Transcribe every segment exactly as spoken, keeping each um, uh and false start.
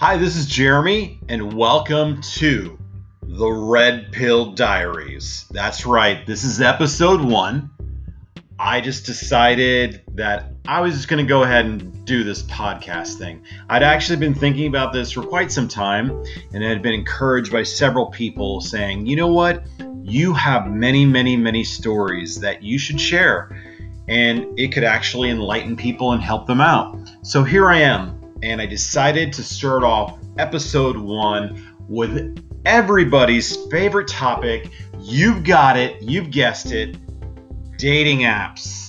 Hi, this is Jeremy, and welcome to the Red Pill Diaries. That's right, this is episode one. I just decided that I was just going to go ahead and do this podcast thing. I'd actually been thinking about this for quite some time, and had been encouraged by several people saying, you know what, you have many, many, many stories that you should share, and it could actually enlighten people and help them out. So here I am. And I decided to start off episode one with everybody's favorite topic. You've got it. You've guessed it. Dating apps.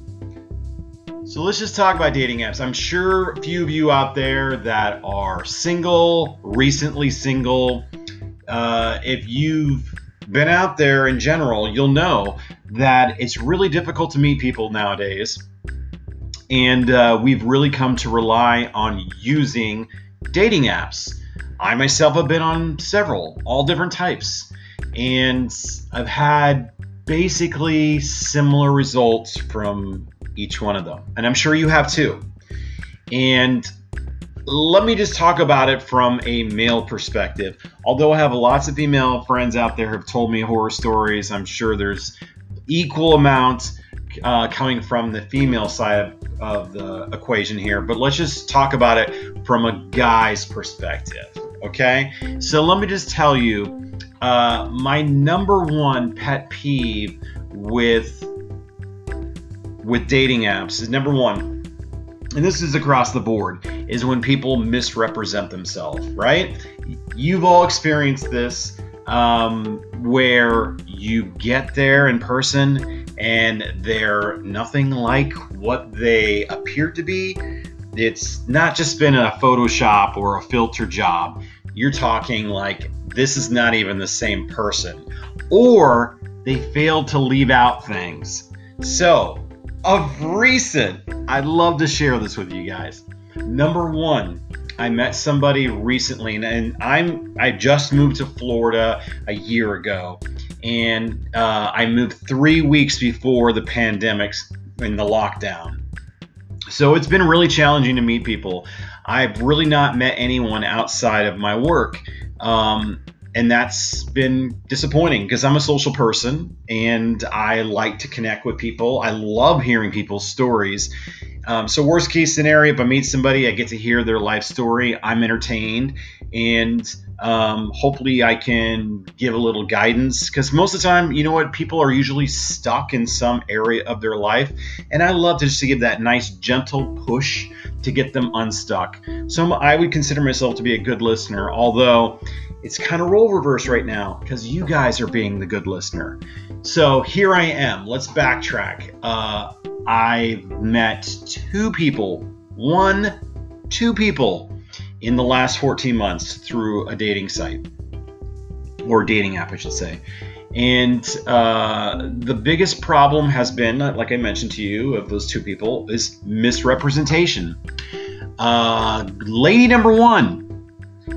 So let's just talk about dating apps. I'm sure a few of you out there that are single, recently single, uh, if you've been out there in general, you'll know that it's really difficult to meet people nowadays. And uh, we've really come to rely on using dating apps. I myself have been on several, all different types. And I've had basically similar results from each one of them. And I'm sure you have too. And let me just talk about it from a male perspective. Although I have lots of female friends out there who have told me horror stories, I'm sure there's equal amounts Uh, coming from the female side of, of the equation here, but let's just talk about it from a guy's perspective, okay? So let me just tell you, uh, my number one pet peeve with with dating apps is number one, and this is across the board, is when people misrepresent themselves, right? You've all experienced this, um, where you get there in person and they're nothing like what they appear to be. It's not just been a Photoshop or a filter job. You're talking like this is not even the same person, or they failed to leave out things. So, of recent, I'd love to share this with you guys. Number one, I met somebody recently, and I'm I just moved to Florida a year ago, and uh, I moved three weeks before the pandemic and the lockdown. So it's been really challenging to meet people. I've really not met anyone outside of my work, um, and that's been disappointing because I'm a social person and I like to connect with people. I love hearing people's stories. Um, so worst case scenario, if I meet somebody, I get to hear their life story. I'm entertained, and um, hopefully I can give a little guidance, because most of the time, you know what, people are usually stuck in some area of their life, and I love to just to give that nice gentle push to get them unstuck. So I would consider myself to be a good listener, although it's kind of role reverse right now because you guys are being the good listener. So here I am. Let's backtrack. Uh, I met two people, one, two people in the last fourteen months through a dating site, or dating app, I should say. And uh, the biggest problem has been, like I mentioned to you, of those two people, is misrepresentation. Uh, lady number one,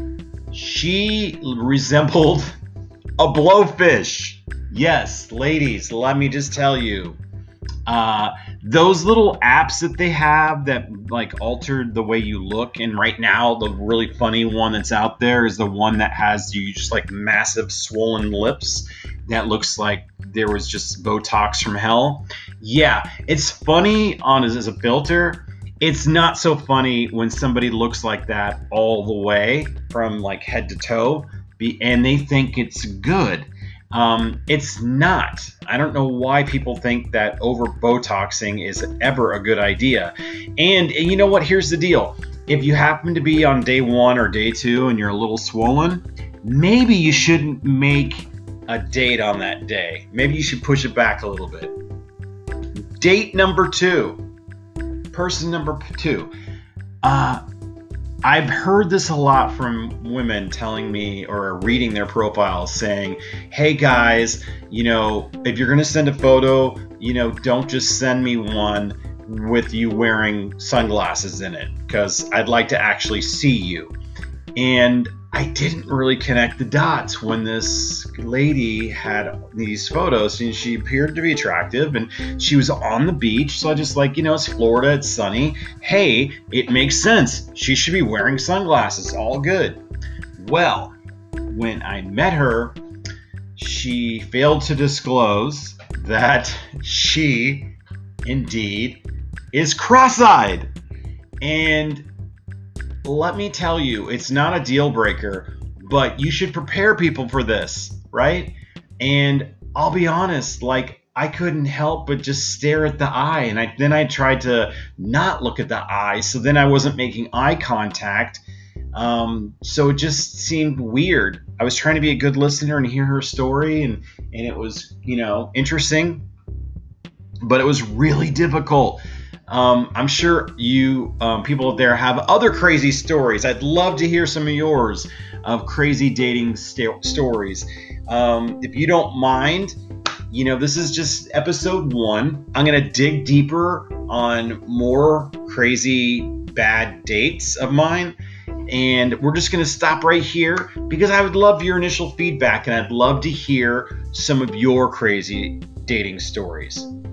she resembled a blowfish. Yes, ladies, let me just tell you. Uh, those little apps that they have that like altered the way you look, and right now the really funny one that's out there is the one that has you just like massive swollen lips that looks like there was just Botox from hell. Yeah, it's funny on as, as a filter. It's not so funny when somebody looks like that all the way from like head to toe, be, and they think it's good. Um, it's not. I don't know why people think that over Botoxing is ever a good idea. And, and you know what? Here's the deal. If you happen to be on day one or day two and you're a little swollen, maybe you shouldn't make a date on that day. Maybe you should push it back a little bit. Date number two. Person number two. Uh, I've heard this a lot from women telling me or reading their profiles saying, hey guys, you know, if you're going to send a photo, you know, don't just send me one with you wearing sunglasses in it, because I'd like to actually see you. And I didn't really connect the dots when this lady had these photos, and she appeared to be attractive, and she was on the beach. So I just like, you know, it's Florida, it's sunny. Hey, it makes sense. She should be wearing sunglasses. All good. Well, when I met her, she failed to disclose that she indeed is cross-eyed. And let me tell you, it's not a deal breaker, but you should prepare people for this, right? And I'll be honest, like, I couldn't help but just stare at the eye. And I, then I tried to not look at the eye, so then I wasn't making eye contact. Um, so it just seemed weird. I was trying to be a good listener and hear her story, and, and it was, you know, interesting, but it was really difficult. Um, I'm sure you um, people out there have other crazy stories. I'd love to hear some of yours of crazy dating st- stories. Um, if you don't mind, you know, this is just episode one. I'm going to dig deeper on more crazy bad dates of mine. And we're just going to stop right here because I would love your initial feedback, and I'd love to hear some of your crazy dating stories.